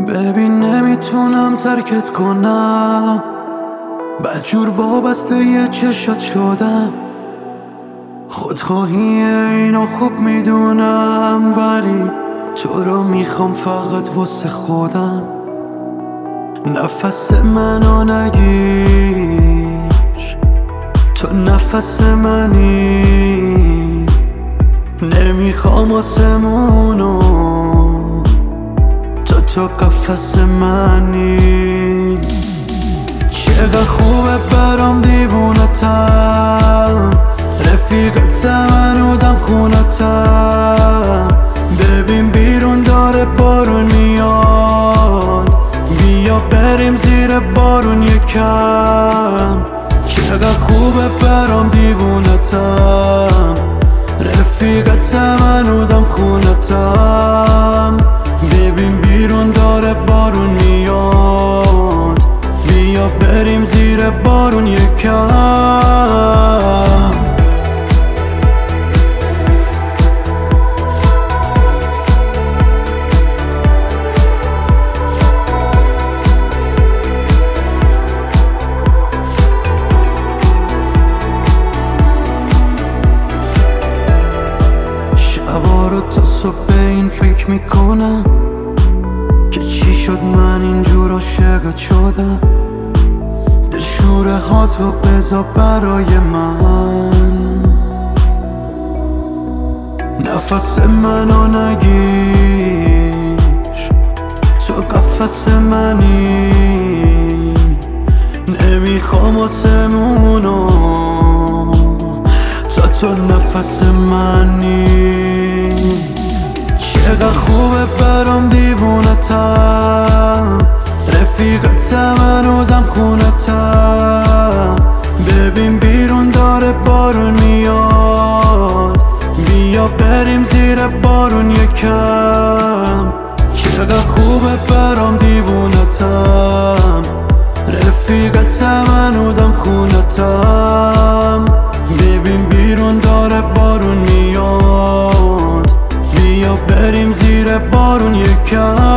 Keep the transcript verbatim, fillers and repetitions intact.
ببین نمیتونم ترکت کنم، بدجور وابسته یه چشات شدم. خودخواهی اینو خوب میدونم، ولی تو رو میخوام فقط واسه خودم. نفس منو نگیر، تو نفس منی، نمیخوام آسمونو، تو تو قفس منی. چقدر خوبه برام دیوونتم، رفیقتم هنوزم خونتم. ببین بیرون داره بارون میاد، بیا بریم زیر بارون یکم. چقدر خوبه برام دیوونتم، رفیقتم هنوزم خونتم. ببین بیرون داره بارون میاد، بیا بریم زیر بارون یکم. شبا رو تا صبح به این فکر میکنم که چی شد من اینجور عاشقت شدم. دلشوره هاتو بذار برای من، نفس منو نگیر، تو قفس منی، نمیخوام آسمونو، تا تو نفس منی. چقدر خوبه برام دیوونتم، رفیقتم هنوزم خونتم. ببین بیرون داره بارون میاد، بیا بریم زیر بارون یکم. چقدر خوبه برام دیوونتم، رفیقتم هنوزم خونتم. ببین بیرون داره بارون میاد، بیا بریم زیر بارون یکم.